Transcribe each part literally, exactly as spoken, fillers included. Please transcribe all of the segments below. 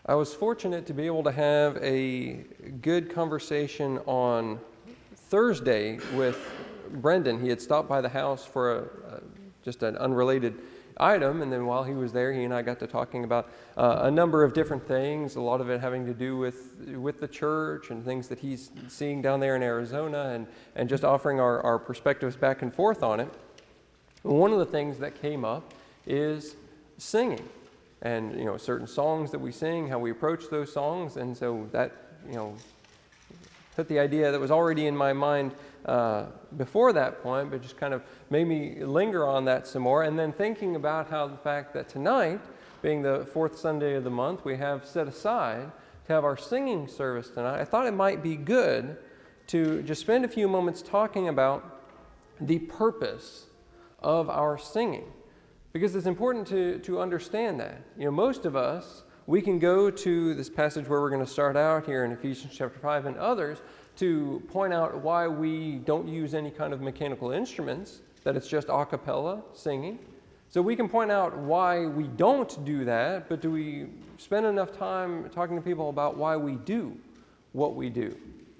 I was fortunate to be able to have a good conversation on Thursday with Brendan. He had stopped by the house for a, a, just an unrelated item, and then while he was there, he and I got to talking about uh, a number of different things, a lot of it having to do with with the church and things that he's seeing down there in Arizona, and, and just offering our, our perspectives back and forth on it. One of the things that came up is singing. And, you know, certain songs that we sing, how we approach those songs. And so that, you know, put the idea that was already in my mind uh, before that point, but just kind of made me linger on that some more. And then thinking about how the fact that tonight, being the fourth Sunday of the month, we have set aside to have our singing service tonight, I thought it might be good to just spend a few moments talking about the purpose of our singing. Because it's important to, to understand that. You know, most of us, we can go to this passage where we're going to start out here in Ephesians chapter five and others to point out why we don't use any kind of mechanical instruments, that it's just a cappella singing. So we can point out why we don't do that, but do we spend enough time talking to people about why we do what we do?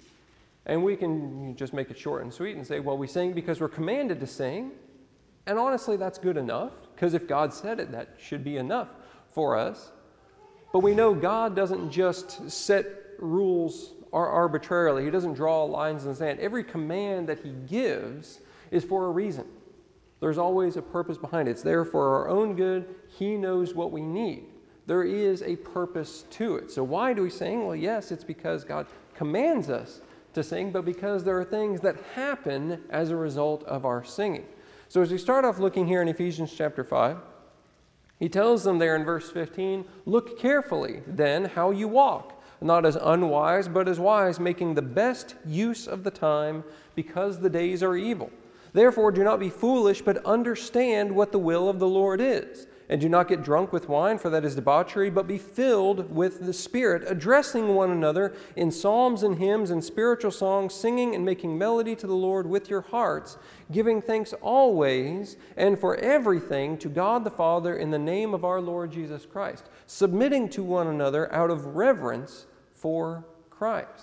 And we can just make it short and sweet and say, well, we sing because we're commanded to sing. And honestly, that's good enough, because if God said it, that should be enough for us. But we know God doesn't just set rules arbitrarily. He doesn't draw lines in the sand. Every command that He gives is for a reason. There's always a purpose behind it. It's there for our own good. He knows what we need. There is a purpose to it. So why do we sing? Well, yes, it's because God commands us to sing, but because there are things that happen as a result of our singing. So as we start off looking here in Ephesians chapter five, he tells them there in verse fifteen, "Look carefully then how you walk, not as unwise, but as wise, making the best use of the time, because the days are evil. Therefore do not be foolish, but understand what the will of the Lord is. And do not get drunk with wine, for that is debauchery, but be filled with the Spirit, addressing one another in psalms and hymns and spiritual songs, singing and making melody to the Lord with your hearts, giving thanks always and for everything to God the Father in the name of our Lord Jesus Christ, submitting to one another out of reverence for Christ."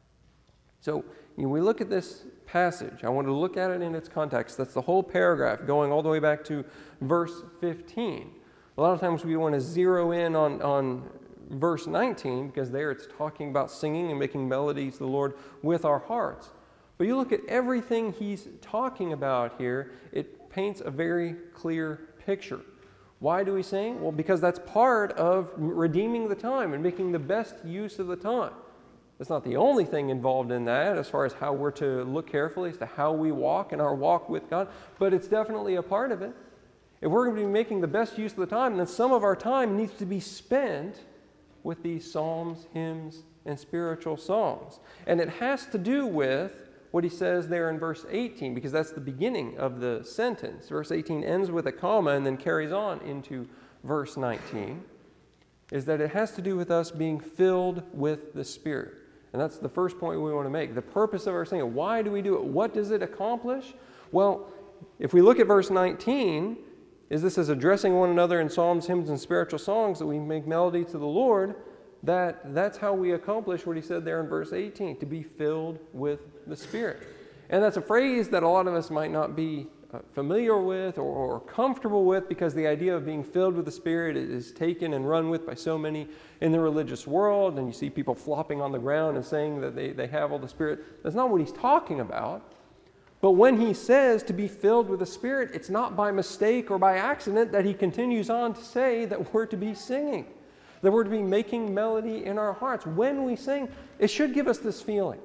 So, you know, we look at this passage. I want to look at it in its context. That's the whole paragraph going all the way back to verse fifteen. A lot of times we want to zero in on, on verse nineteen, because there it's talking about singing and making melody to the Lord with our hearts. But you look at everything he's talking about here, it paints a very clear picture. Why do we sing? Well, because that's part of redeeming the time and making the best use of the time. It's not the only thing involved in that as far as how we're to look carefully as to how we walk in our walk with God, but it's definitely a part of it. If we're going to be making the best use of the time, then some of our time needs to be spent with these psalms, hymns, and spiritual songs. And it has to do with what he says there in verse eighteen, because that's the beginning of the sentence. Verse eighteen ends with a comma and then carries on into verse nineteen, is that it has to do with us being filled with the Spirit. And that's the first point we want to make. The purpose of our singing. Why do we do it? What does it accomplish? Well, if we look at verse nineteen, is this as addressing one another in psalms, hymns, and spiritual songs that we make melody to the Lord, that that's how we accomplish what he said there in verse eighteen, to be filled with the Spirit. And that's a phrase that a lot of us might not be uh, familiar with or, or comfortable with, because the idea of being filled with the Spirit is taken and run with by so many in the religious world, and you see people flopping on the ground and saying that they, they have all the Spirit. That's not what he's talking about. But when he says to be filled with the Spirit, it's not by mistake or by accident that he continues on to say that we're to be singing, that we're to be making melody in our hearts. When we sing, it should give us this feeling.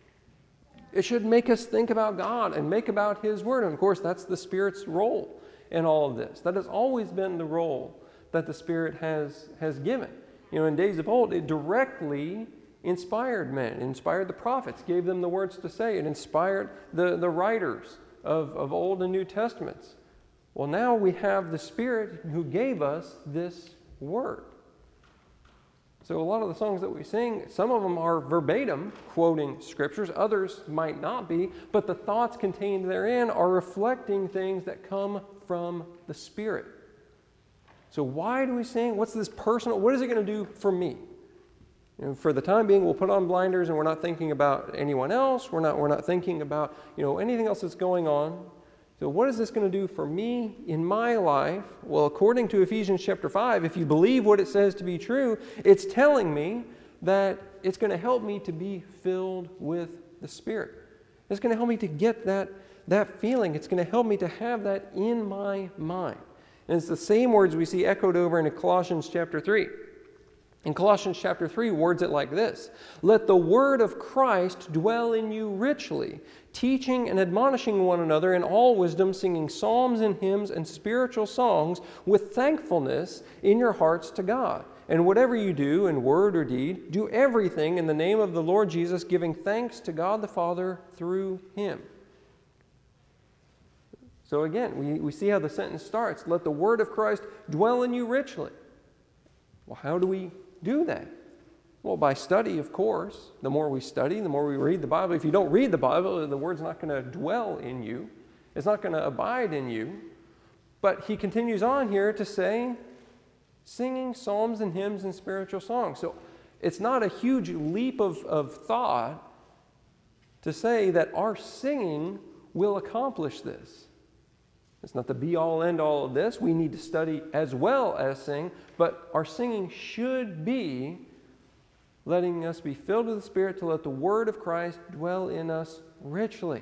It should make us think about God and make about His Word. And of course, that's the Spirit's role in all of this. That has always been the role that the Spirit has, has given. You know, in days of old, it directly inspired men, it inspired the prophets, gave them the words to say. It inspired the, the writers of, of Old and New Testaments. Well, now we have the Spirit who gave us this Word. So a lot of the songs that we sing, some of them are verbatim quoting scriptures, others might not be, but the thoughts contained therein are reflecting things that come from the Spirit. So why do we sing? What's this personal, what is it going to do for me? You know, for the time being, we'll put on blinders and we're not thinking about anyone else. We're not, we're not thinking about, you know, anything else that's going on. So what is this going to do for me in my life? Well, according to Ephesians chapter five, if you believe what it says to be true, it's telling me that it's going to help me to be filled with the Spirit. It's going to help me to get that, that feeling. It's going to help me to have that in my mind. And it's the same words we see echoed over in Colossians chapter three. In Colossians chapter three, words it like this: "Let the word of Christ dwell in you richly, teaching and admonishing one another in all wisdom, singing psalms and hymns and spiritual songs with thankfulness in your hearts to God. And whatever you do in word or deed, do everything in the name of the Lord Jesus, giving thanks to God the Father through Him." So again, we, we see how the sentence starts. Let the word of Christ dwell in you richly. Well, how do we do that? Well, by study, of course. The more we study, the more we read the Bible. If you don't read the Bible, the word's not going to dwell in you. It's not going to abide in you. But he continues on here to say, singing psalms and hymns and spiritual songs. So it's not a huge leap of, of thought to say that our singing will accomplish this. It's not the be-all, end-all of this. We need to study as well as sing, but our singing should be letting us be filled with the Spirit to let the word of Christ dwell in us richly.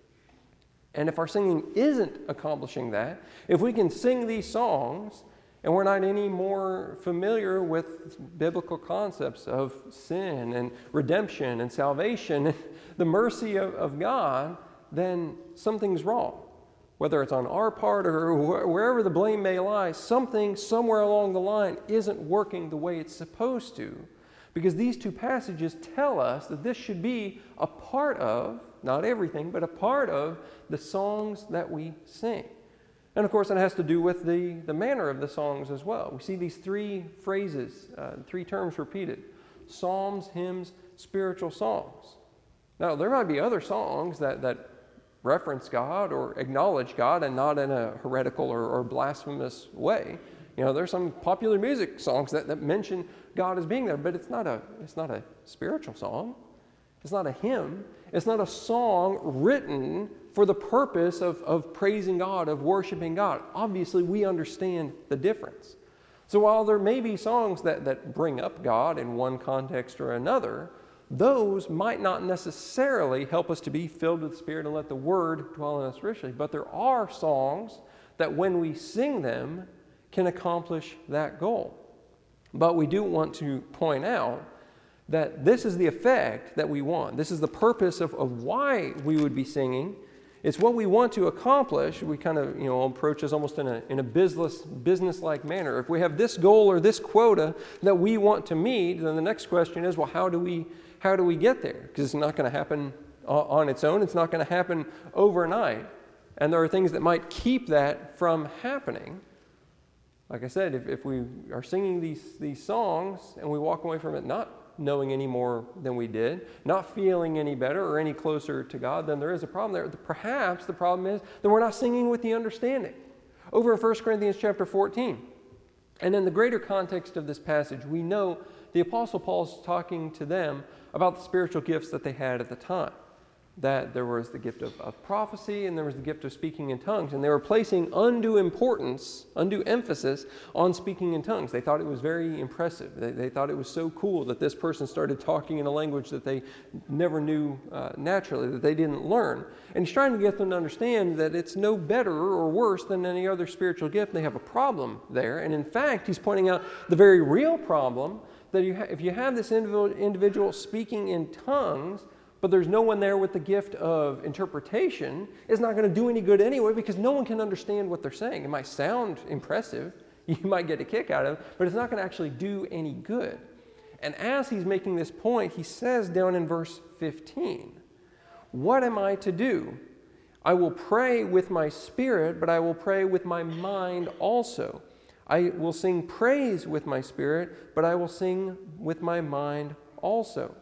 And if our singing isn't accomplishing that, if we can sing these songs and we're not any more familiar with biblical concepts of sin and redemption and salvation and the mercy of, of God, then something's wrong. Whether it's on our part or wherever the blame may lie, something somewhere along the line isn't working the way it's supposed to. Because these two passages tell us that this should be a part of, not everything, but a part of the songs that we sing. And of course, it has to do with the, the manner of the songs as well. We see these three phrases, uh, three terms repeated: psalms, hymns, spiritual songs. Now, there might be other songs that, that reference God or acknowledge God, and not in a heretical or, or blasphemous way. You know, there's some popular music songs that, that mention God as being there, but it's not a it's not a spiritual song. It's not a hymn. It's not a song written for the purpose of, of praising God, of worshiping God. Obviously, we understand the difference. So while there may be songs that, that bring up God in one context or another, those might not necessarily help us to be filled with the Spirit and let the Word dwell in us richly. But there are songs that when we sing them can accomplish that goal. But we do want to point out that this is the effect that we want. This is the purpose of, of why we would be singing. It's what we want to accomplish. We kind of, you know, approach this almost in a, in a business, business-like manner. If we have this goal or this quota that we want to meet, then the next question is, well, how do we How do we get there? Because it's not going to happen on its own. It's not going to happen overnight. And there are things that might keep that from happening. Like I said, if, if we are singing these, these songs and we walk away from it not knowing any more than we did, not feeling any better or any closer to God, then there is a problem there. Perhaps the problem is that we're not singing with the understanding. Over in First Corinthians chapter fourteen, and in the greater context of this passage, we know the Apostle Paul is talking to them about the spiritual gifts that they had at the time. That there was the gift of, of prophecy and there was the gift of speaking in tongues. And they were placing undue importance, undue emphasis on speaking in tongues. They thought it was very impressive. They, they thought it was so cool that this person started talking in a language that they never knew uh, naturally, that they didn't learn. And he's trying to get them to understand that it's no better or worse than any other spiritual gift. They have a problem there. And in fact, he's pointing out the very real problem that you ha- if you have this individual, individual speaking in tongues, but there's no one there with the gift of interpretation, it's not going to do any good anyway, because no one can understand what they're saying. It might sound impressive, you might get a kick out of it, but it's not going to actually do any good. And as he's making this point, he says down in verse fifteen, "What am I to do? I will pray with my spirit, but I will pray with my mind also. I will sing praise with my spirit, but I will sing with my mind also."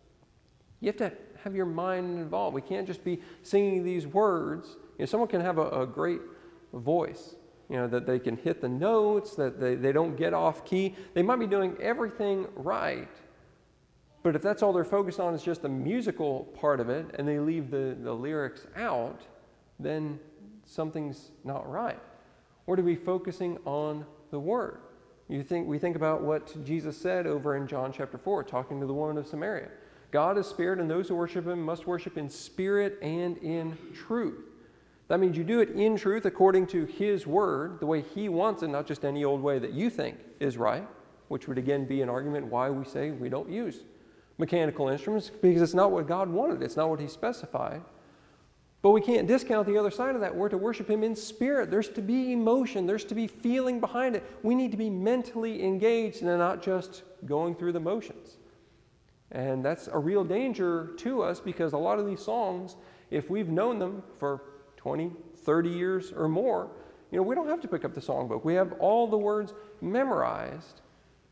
You have to have your mind involved. We can't just be singing these words. You know, someone can have a, a great voice, you know, that they can hit the notes, that they, they don't get off key. They might be doing everything right, But if that's all they're focused on is just the musical part of it, and they leave the, the lyrics out, then something's not right. Or to be focusing on the Word. You think we think about what Jesus said over in John chapter four, talking to the woman of Samaria. God is spirit, and those who worship him must worship in spirit and in truth. That means you do it in truth according to his word, the way he wants it, not just any old way that you think is right, which would again be an argument why we say we don't use mechanical instruments, because it's not what God wanted. It's not what he specified. But we can't discount the other side of that. We're to worship him in spirit. There's to be emotion. There's to be feeling behind it. We need to be mentally engaged and not just going through the motions. And that's a real danger to us, because a lot of these songs, if we've known them for twenty, thirty years or more, you know, we don't have to pick up the songbook. We have all the words memorized.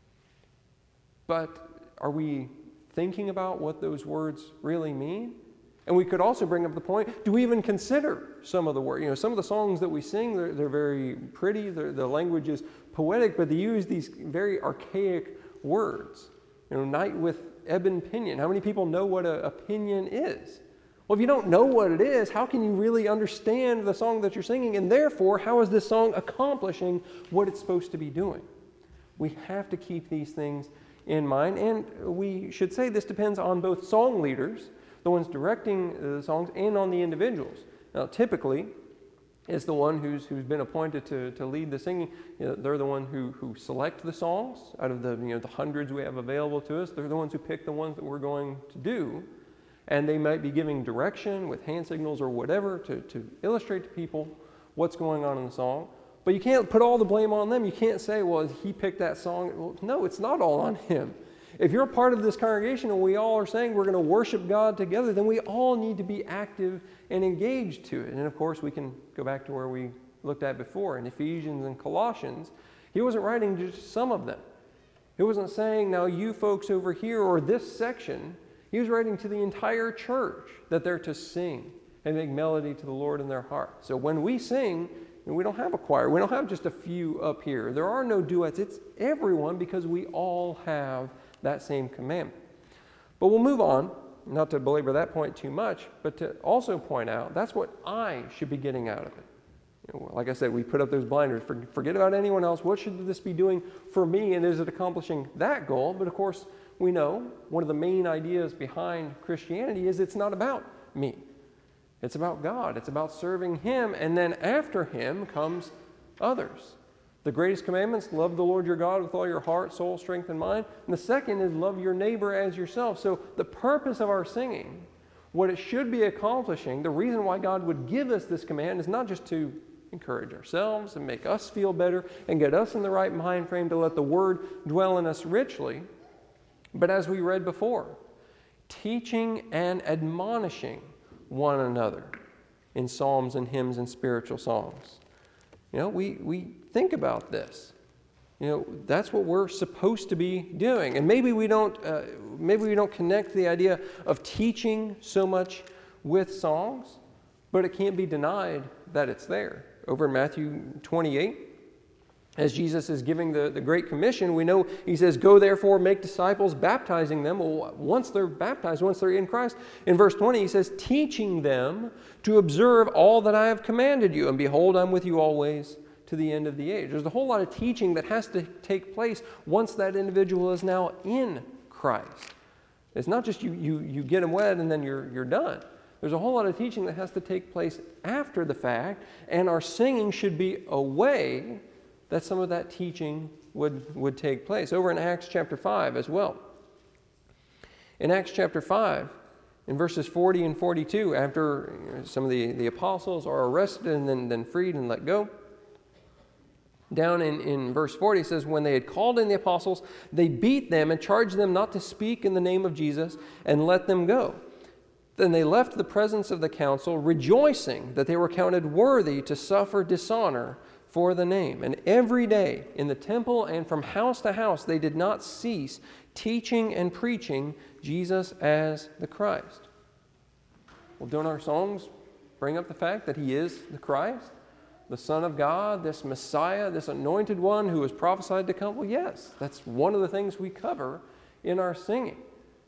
But are we thinking about what those words really mean? And we could also bring up the point, do we even consider some of the words? You know, some of the songs that we sing, they're, they're very pretty, they're, the language is poetic, but they use these very archaic words. You know, night with ebon pinion. How many people know what a, a pinion is? Well, if you don't know what it is, how can you really understand the song that you're singing? And therefore, how is this song accomplishing what it's supposed to be doing? We have to keep these things in mind. And we should say this depends on both song leaders, the ones directing the songs, and on the individuals. Now, typically, it's the one who's who's been appointed to, to lead the singing. You know, they're the one who who select the songs out of the you know the hundreds we have available to us. They're the ones who pick the ones that we're going to do, and they might be giving direction with hand signals or whatever to to illustrate to people what's going on in the song. But you can't put all the blame on them. You can't say, well, he picked that song. Well, no, it's not all on him. If you're a part of this congregation and we all are saying we're going to worship God together, then we all need to be active and engaged to it. And of course, we can go back to where we looked at before in Ephesians and Colossians. He wasn't writing just some of them. He wasn't saying, now you folks over here or this section. He was writing to the entire church that they're to sing and make melody to the Lord in their heart. So when we sing, we don't have a choir. We don't have just a few up here. There are no duets. It's everyone, because we all have that same commandment. But we'll move on, not to belabor that point too much, but to also point out that's what I should be getting out of it. You know, like I said, we put up those blinders. Forget about anyone else. What should this be doing for me, and is it accomplishing that goal? But of course, we know one of the main ideas behind Christianity is it's not about me. It's about God. It's about serving him, and then after him comes others. The greatest commandments, love the Lord your God with all your heart, soul, strength, and mind. And the second is love your neighbor as yourself. So the purpose of our singing, what it should be accomplishing, the reason why God would give us this command is not just to encourage ourselves and make us feel better and get us in the right mind frame to let the word dwell in us richly, but as we read before, teaching and admonishing one another in psalms and hymns and spiritual songs. You know, we, we think about this. You know, that's what we're supposed to be doing. And maybe we don't uh, maybe we don't connect the idea of teaching so much with songs, but it can't be denied that it's there. Over in Matthew twenty-eight, as Jesus is giving the, the Great Commission, we know he says, go therefore, make disciples, baptizing them. Well, once they're baptized, once they're in Christ, in verse twenty, he says, teaching them to observe all that I have commanded you. And behold, I'm with you always to the end of the age. There's a whole lot of teaching that has to take place once that individual is now in Christ. It's not just you, you, you get them wed and then you're, you're done. There's a whole lot of teaching that has to take place after the fact, and our singing should be a way that some of that teaching would, would take place. Over in Acts chapter five as well. In Acts chapter five, in verses forty and forty-two, after some of the, the apostles are arrested and then, then freed and let go, down in, in verse forty, it says, when they had called in the apostles, they beat them and charged them not to speak in the name of Jesus, and let them go. Then they left the presence of the council, rejoicing that they were counted worthy to suffer dishonor for the name. And every day in the temple and from house to house, they did not cease teaching and preaching Jesus as the Christ. Well, don't our songs bring up the fact that he is the Christ, the Son of God, this Messiah, this anointed one who was prophesied to come? Well, yes, that's one of the things we cover in our singing.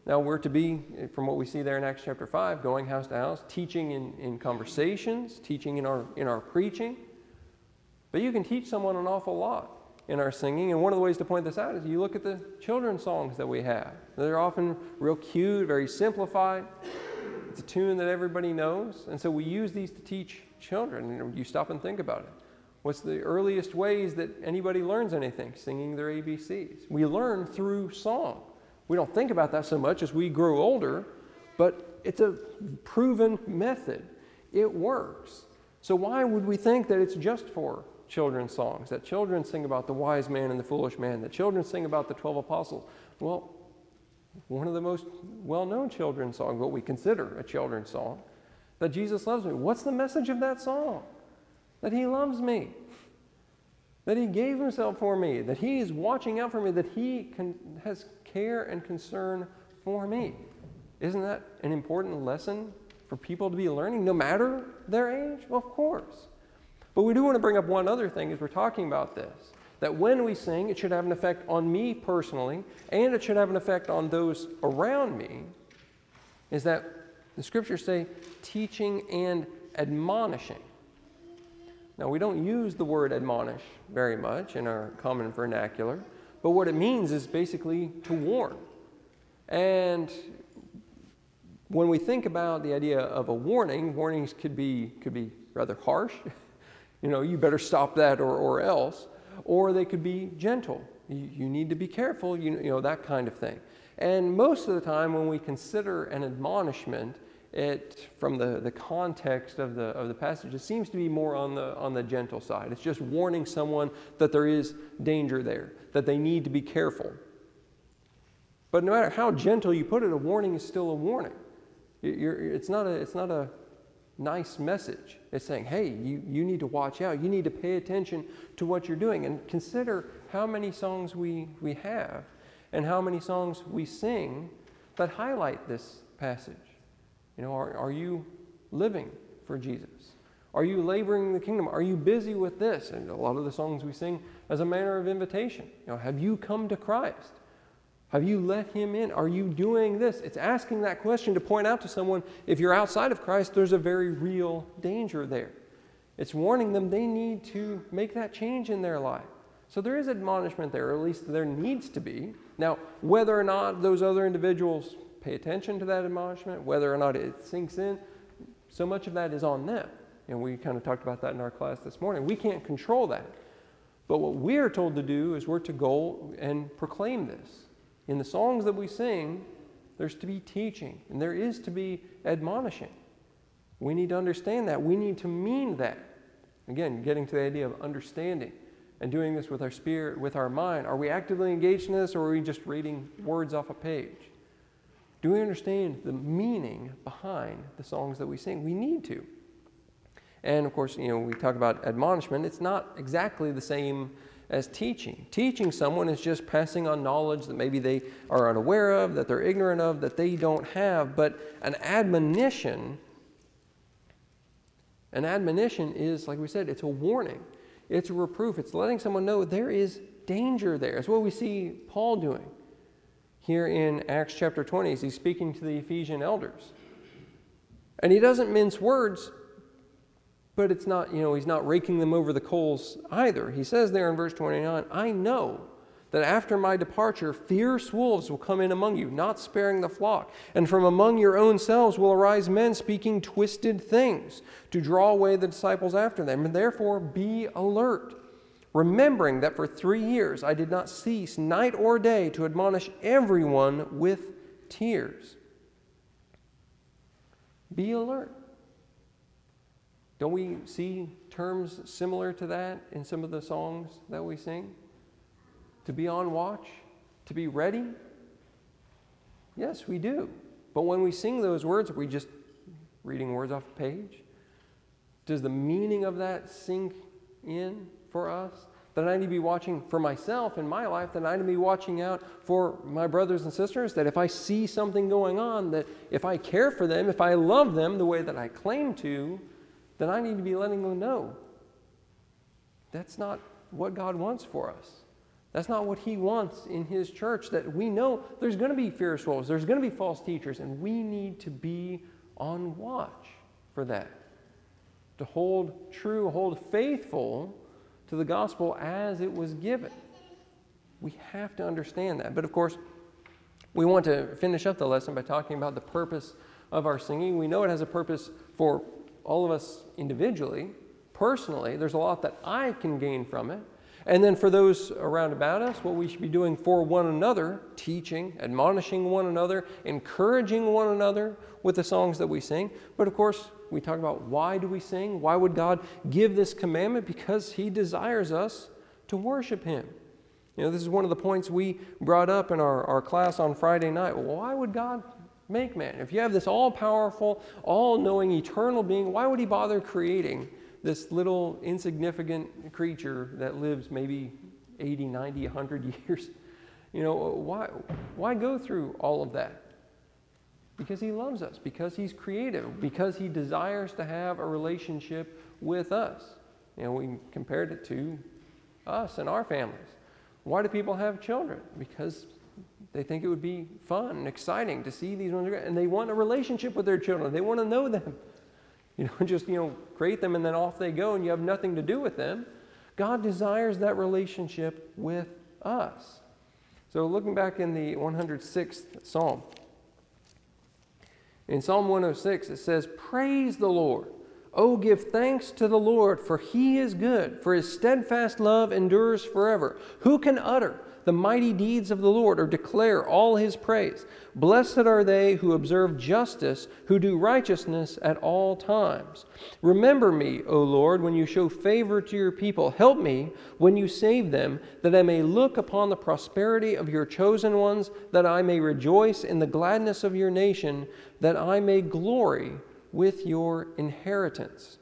Now, we're to be, from what we see there in Acts chapter five, going house to house, teaching in, in conversations, teaching in our, in our preaching. But you can teach someone an awful lot in our singing. And one of the ways to point this out is you look at the children's songs that we have. They're often real cute, very simplified. It's a tune that everybody knows. And so we use these to teach children. You, you stop and think about it. What's the earliest ways that anybody learns anything? Singing their A B Cs. We learn through song. We don't think about that so much as we grow older, but it's a proven method. It works. So why would we think that it's just for children's songs, that children sing about the wise man and the foolish man, that children sing about the twelve apostles? Well, one of the most well-known children's songs, what we consider a children's song, that Jesus loves me. What's the message of that song? That he loves me, that he gave himself for me, that he is watching out for me, that he can, has care and concern for me. Isn't that an important lesson for people to be learning, no matter their age? Well, of course. But we do want to bring up one other thing as we're talking about this, that when we sing, it should have an effect on me personally, and it should have an effect on those around me, is that the scriptures say teaching and admonishing. Now, we don't use the word admonish very much in our common vernacular, but what it means is basically to warn. And when we think about the idea of a warning, warnings could be, could be rather harsh. You know, you better stop that or, or else. Or they could be gentle. You, you need to be careful, you, you know, that kind of thing. And most of the time when we consider an admonishment, it, from the, the context of the, of the passage, it seems to be more on the, on the gentle side. It's just warning someone that there is danger there, that they need to be careful. But no matter how gentle you put it, a warning is still a warning. You're, it's, not a, it's not a nice message. It's saying, hey, you, you need to watch out. You need to pay attention to what you're doing. And consider how many songs we, we have and how many songs we sing that highlight this passage. You know, are, are you living for Jesus? Are you laboring in the kingdom? Are you busy with this? And a lot of the songs we sing as a manner of invitation. You know, have you come to Christ? Have you let him in? Are you doing this? It's asking that question to point out to someone, if you're outside of Christ, there's a very real danger there. It's warning them they need to make that change in their life. So there is admonishment there, or at least there needs to be. Now, whether or not those other individuals pay attention to that admonishment, whether or not it sinks in, so much of that is on them. And we kind of talked about that in our class this morning. We can't control that. But what we're told to do is we're to go and proclaim this. In the songs that we sing, there's to be teaching, and there is to be admonishing. We need to understand that. We need to mean that. Again, getting to the idea of understanding and doing this with our spirit, with our mind. Are we actively engaged in this, or are we just reading words off a page? Do we understand the meaning behind the songs that we sing? We need to. And of course, you know, we talk about admonishment. It's not exactly the same as teaching. Teaching someone is just passing on knowledge that maybe they are unaware of, that they're ignorant of, that they don't have. But an admonition, an admonition is, like we said, it's a warning. It's a reproof. It's letting someone know there is danger there. It's what we see Paul doing here in Acts chapter twenty as he's speaking to the Ephesian elders. And he doesn't mince words, but it's not, you know, he's not raking them over the coals either. He says there in verse twenty-nine, I know that after my departure, fierce wolves will come in among you, not sparing the flock. And from among your own selves will arise men speaking twisted things to draw away the disciples after them. And therefore be alert, remembering that for three years I did not cease night or day to admonish everyone with tears. Be alert. Don't we see terms similar to that in some of the songs that we sing? To be on watch, to be ready? Yes, we do. But when we sing those words, are we just reading words off a page? Does the meaning of that sink in for us? That I need to be watching for myself in my life, that I need to be watching out for my brothers and sisters, that if I see something going on, that if I care for them, if I love them the way that I claim to, then I need to be letting them know that's not what God wants for us. That's not what he wants in his church, that we know there's going to be fierce wolves, there's going to be false teachers, and we need to be on watch for that. To hold true, hold faithful to the gospel as it was given. We have to understand that. But of course, we want to finish up the lesson by talking about the purpose of our singing. We know it has a purpose for all of us individually, personally. There's a lot that I can gain from it. And then for those around about us, what we should be doing for one another, teaching, admonishing one another, encouraging one another with the songs that we sing. But of course, we talk about why do we sing? Why would God give this commandment? Because he desires us to worship him. You know, this is one of the points we brought up in our, our class on Friday night. Why would God make man? If you have this all-powerful, all-knowing, eternal being, why would he bother creating this little insignificant creature that lives maybe eighty, ninety, one hundred years? You know, why, why go through all of that? Because he loves us, because he's creative, because he desires to have a relationship with us. You know, we compared it to us and our families. Why do people have children? Because they think it would be fun and exciting to see these ones, and they want a relationship with their children. They want to know them. You know, just, you know, create them and then off they go and you have nothing to do with them. God desires that relationship with us. So looking back in the one hundred sixth Psalm, in Psalm one oh six it says, "Praise the Lord. Oh, give thanks to the Lord, for he is good, for his steadfast love endures forever. Who can utter the mighty deeds of the Lord or declare all his praise? Blessed are they who observe justice, who do righteousness at all times. Remember me, O Lord, when you show favor to your people. Help me when you save them, that I may look upon the prosperity of your chosen ones, that I may rejoice in the gladness of your nation, that I may glory with your inheritance."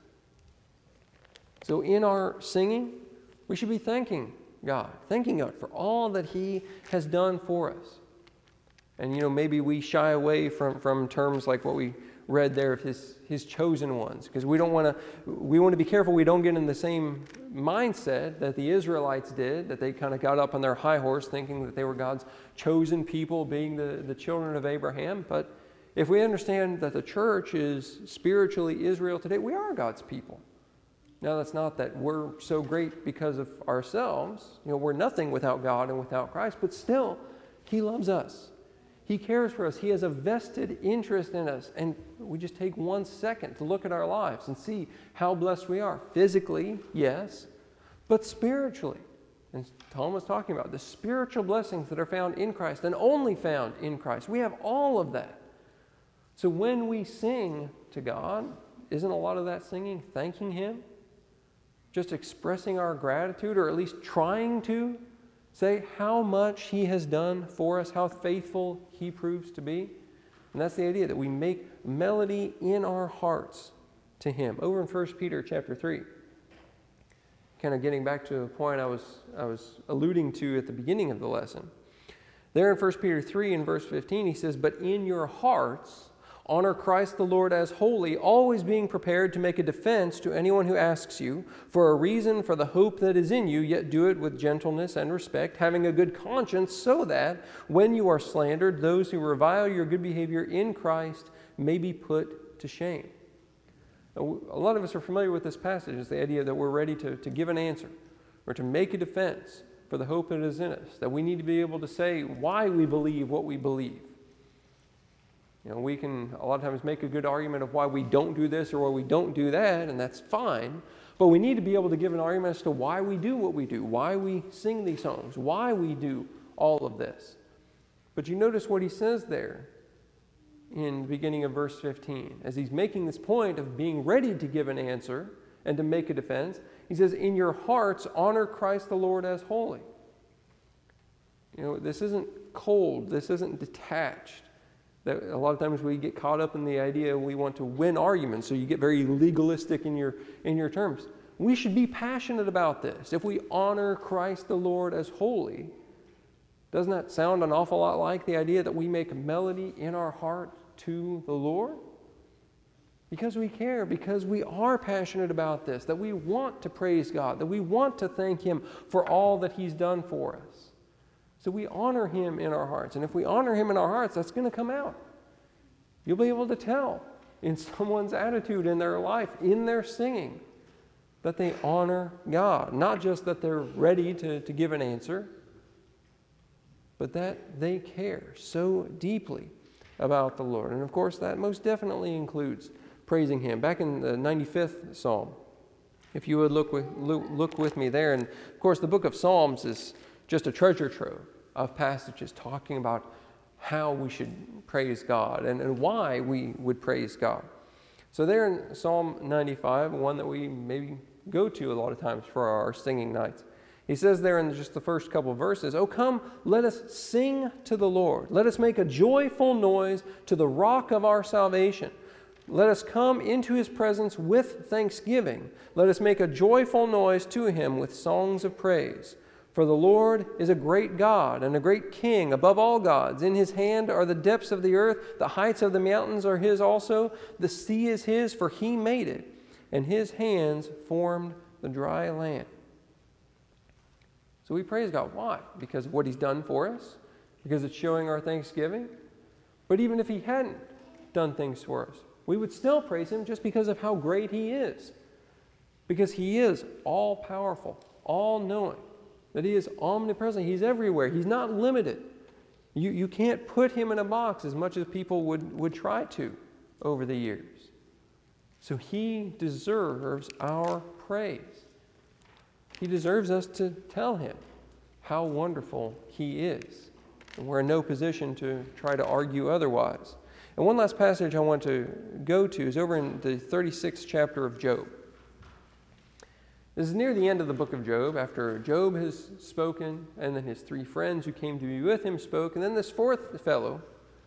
So in our singing, we should be thanking God, thanking God for all that he has done for us. And, you know, maybe we shy away from, from terms like what we read there of his, his chosen ones, because we don't want to, we want to be careful we don't get in the same mindset that the Israelites did, that they kind of got up on their high horse thinking that they were God's chosen people, being the, the children of Abraham. But if we understand that the church is spiritually Israel today, we are God's people. Now, that's not that we're so great because of ourselves. You know, we're nothing without God and without Christ, but still, he loves us. He cares for us. He has a vested interest in us. And we just take one second to look at our lives and see how blessed we are. Physically, yes, but spiritually. And Tom was talking about the spiritual blessings that are found in Christ and only found in Christ. We have all of that. So when we sing to God, isn't a lot of that singing thanking him? Just expressing our gratitude, or at least trying to say how much he has done for us, how faithful he proves to be. And that's the idea, that we make melody in our hearts to him. Over in First Peter chapter three, kind of getting back to a point I was, I was alluding to at the beginning of the lesson. There in First Peter three and verse fifteen, he says, "But in your hearts honor Christ the Lord as holy, always being prepared to make a defense to anyone who asks you for a reason for the hope that is in you, yet do it with gentleness and respect, having a good conscience, so that when you are slandered, those who revile your good behavior in Christ may be put to shame." Now, a lot of us are familiar with this passage. It's the idea that we're ready to, to give an answer or to make a defense for the hope that is in us, that we need to be able to say why we believe what we believe. You know, we can a lot of times make a good argument of why we don't do this or why we don't do that, and that's fine. But we need to be able to give an argument as to why we do what we do, why we sing these songs, why we do all of this. But you notice what he says there in the beginning of verse fifteen. As he's making this point of being ready to give an answer and to make a defense, he says, "In your hearts honor Christ the Lord as holy." You know, this isn't cold. This isn't detached. That a lot of times we get caught up in the idea we want to win arguments, so you get very legalistic in your, in your terms. We should be passionate about this. If we honor Christ the Lord as holy, doesn't that sound an awful lot like the idea that we make melody in our heart to the Lord? Because we care, because we are passionate about this, that we want to praise God, that we want to thank Him for all that He's done for us. So we honor Him in our hearts. And if we honor Him in our hearts, that's going to come out. You'll be able to tell in someone's attitude in their life, in their singing, that they honor God. Not just that they're ready to, to give an answer, but that they care so deeply about the Lord. And of course, that most definitely includes praising Him. Back in the ninety-fifth Psalm, if you would look with, look, look with me there. And of course, the book of Psalms is just a treasure trove of passages talking about how we should praise God and, and why we would praise God. So there in Psalm ninety-five, one that we maybe go to a lot of times for our singing nights, he says there in just the first couple of verses, "Oh, come, let us sing to the Lord. Let us make a joyful noise to the rock of our salvation. Let us come into His presence with thanksgiving. Let us make a joyful noise to Him with songs of praise. For the Lord is a great God and a great King above all gods. In His hand are the depths of the earth. The heights of the mountains are His also. The sea is His, for He made it, and His hands formed the dry land." So we praise God. Why? Because of what He's done for us? Because it's showing our thanksgiving? But even if He hadn't done things for us, we would still praise Him just because of how great He is. Because He is all-powerful, all-knowing, that He is omnipresent. He's everywhere. He's not limited. You, you can't put Him in a box as much as people would, would try to over the years. So He deserves our praise. He deserves us to tell Him how wonderful He is. And we're in no position to try to argue otherwise. And one last passage I want to go to is over in the thirty-sixth chapter of Job. This is near the end of the book of Job, after Job has spoken, and then his three friends who came to be with him spoke, and then this fourth fellow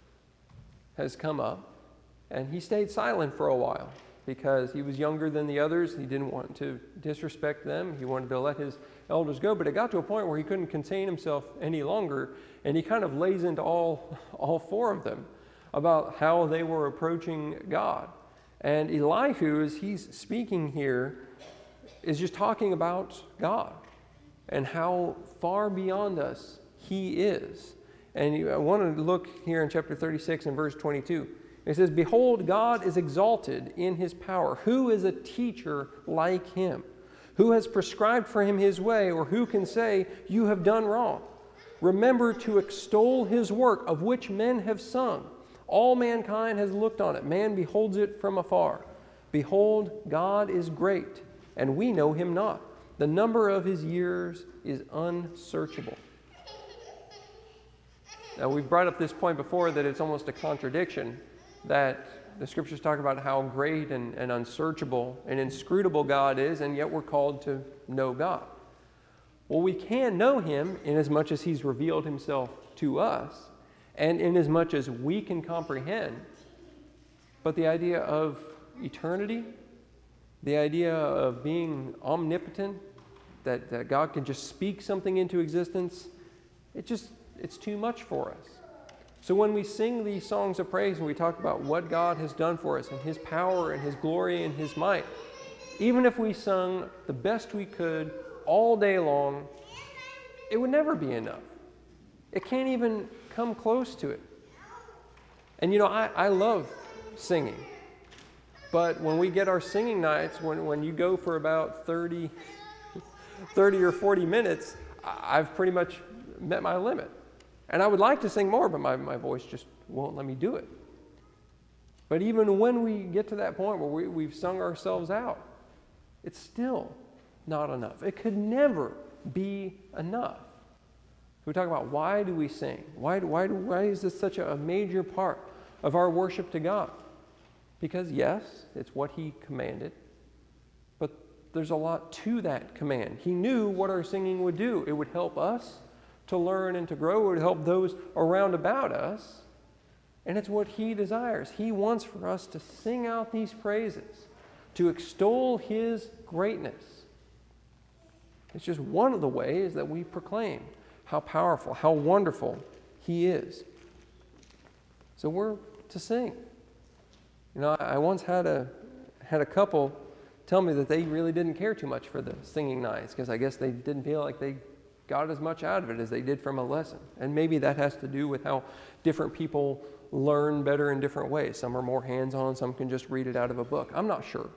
has come up, and he stayed silent for a while because he was younger than the others. He didn't want to disrespect them. He wanted to let his elders go, but it got to a point where he couldn't contain himself any longer, and he kind of lays into all, all four of them about how they were approaching God. And Elihu, as he's speaking here, is just talking about God and how far beyond us He is. And I want to look here in chapter thirty-six and verse twenty-two. It says, "Behold, God is exalted in His power. Who is a teacher like Him? Who has prescribed for Him His way, or who can say, 'You have done wrong'? Remember to extol His work, of which men have sung. All mankind has looked on it. Man beholds it from afar. Behold, God is great, and we know Him not. The number of His years is unsearchable." Now, we've brought up this point before that it's almost a contradiction that the Scriptures talk about how great and, and unsearchable and inscrutable God is, and yet we're called to know God. Well, we can know Him inasmuch as He's revealed Himself to us, and inasmuch as we can comprehend. But the idea of eternity, the idea of being omnipotent, that, that God can just speak something into existence, it just, it's too much for us. So when we sing these songs of praise and we talk about what God has done for us and His power and His glory and His might, even if we sung the best we could all day long, it would never be enough. It can't even come close to it. And you know, I, I love singing. But when we get our singing nights, when, when you go for about thirty, thirty or forty minutes, I've pretty much met my limit. And I would like to sing more, but my, my voice just won't let me do it. But even when we get to that point where we, we've sung ourselves out, it's still not enough. It could never be enough. We talk about, why do we sing? Why, why, do, why is this such a major part of our worship to God? Because yes, it's what He commanded, but there's a lot to that command. He knew what our singing would do. It would help us to learn and to grow. It would help those around about us. And it's what He desires. He wants for us to sing out these praises, to extol His greatness. It's just one of the ways that we proclaim how powerful, how wonderful He is. So we're to sing. You know, I, I once had a had a couple tell me that they really didn't care too much for the singing nights because I guess they didn't feel like they got as much out of it as they did from a lesson. And maybe that has to do with how different people learn better in different ways. Some are more hands-on, some can just read it out of a book. I'm not sure.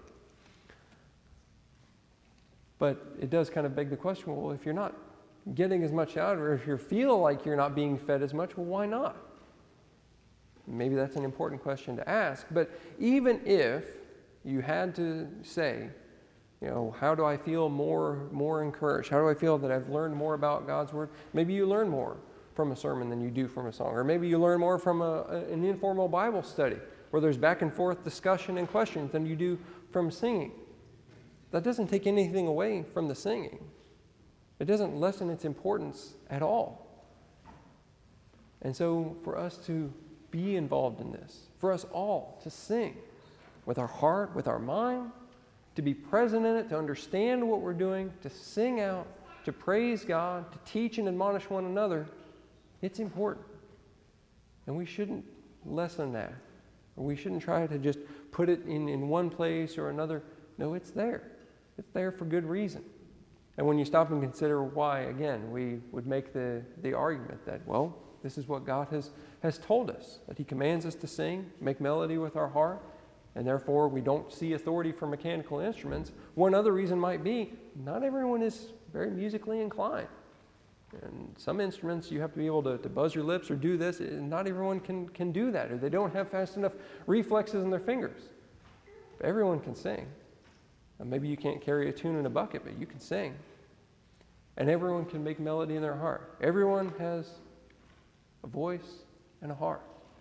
But it does kind of beg the question, well, if you're not getting as much out of it, or if you feel like you're not being fed as much, well, why not? Maybe that's an important question to ask. But even if you had to say, you know, how do I feel more, more encouraged? How do I feel that I've learned more about God's Word? Maybe you learn more from a sermon than you do from a song. Or maybe you learn more from a, an informal Bible study where there's back and forth discussion and questions than you do from singing. That doesn't take anything away from the singing. It doesn't lessen its importance at all. And so for us to be involved in this, for us all to sing with our heart, with our mind, to be present in it, to understand what we're doing, to sing out, to praise God, to teach and admonish one another, it's important. And we shouldn't lessen that. Or we shouldn't try to just put it in, in one place or another. No, it's there. It's there for good reason. And when you stop and consider why, again, we would make the, the argument that, well, this is what God has, has told us, that He commands us to sing, make melody with our heart, and therefore we don't see authority for mechanical instruments. One other reason might be not everyone is very musically inclined. And some instruments you have to be able to, to buzz your lips or do this. Not everyone can, can do that, or they don't have fast enough reflexes in their fingers. But everyone can sing. And maybe you can't carry a tune in a bucket, but you can sing. And everyone can make melody in their heart. Everyone has a voice and a heart.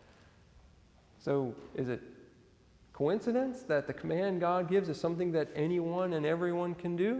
So is it coincidence that the command God gives is something that anyone and everyone can do?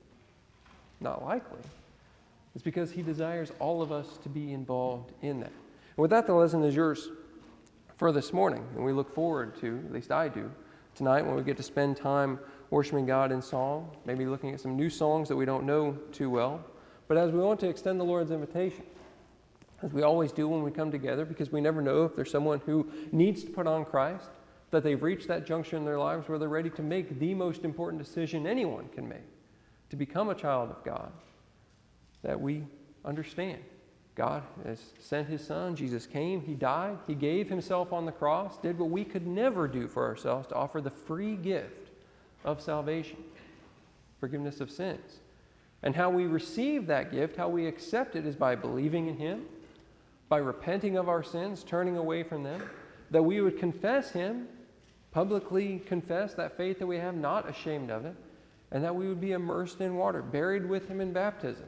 Not likely. It's because He desires all of us to be involved in that. And with that, the lesson is yours for this morning. And we look forward to, at least I do, tonight when we get to spend time worshiping God in song, maybe looking at some new songs that we don't know too well. But as we want to extend the Lord's invitation, as we always do when we come together, because we never know if there's someone who needs to put on Christ, that they've reached that juncture in their lives where they're ready to make the most important decision anyone can make, to become a child of God, that we understand. God has sent His Son. Jesus came. He died. He gave Himself on the cross, did what we could never do for ourselves to offer the free gift of salvation, forgiveness of sins. And how we receive that gift, how we accept it, is by believing in Him, by repenting of our sins, turning away from them, that we would confess Him, publicly confess that faith that we have, not ashamed of it, and that we would be immersed in water, buried with Him in baptism,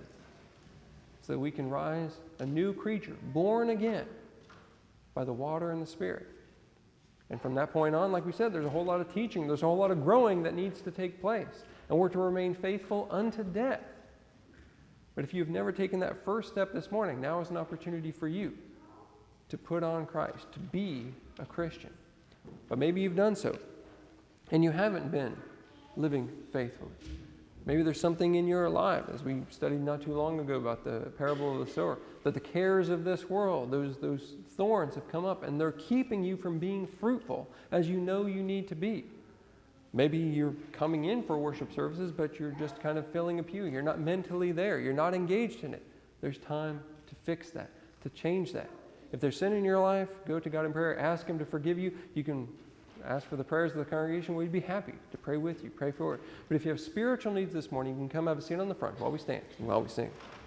so that we can rise a new creature, born again by the water and the Spirit. And from that point on, like we said, there's a whole lot of teaching, there's a whole lot of growing that needs to take place. And we're to remain faithful unto death. But if you've never taken that first step this morning, now is an opportunity for you to put on Christ, to be a Christian. But maybe you've done so, and you haven't been living faithfully. Maybe there's something in your life, as we studied not too long ago about the parable of the sower, that the cares of this world, those, those thorns have come up, and they're keeping you from being fruitful as you know you need to be. Maybe you're coming in for worship services, but you're just kind of filling a pew. You're not mentally there. You're not engaged in it. There's time to fix that, to change that. If there's sin in your life, go to God in prayer. Ask Him to forgive you. You can ask for the prayers of the congregation. We'd be happy to pray with you, pray for it. But if you have spiritual needs this morning, you can come have a seat on the front while we stand and while we sing.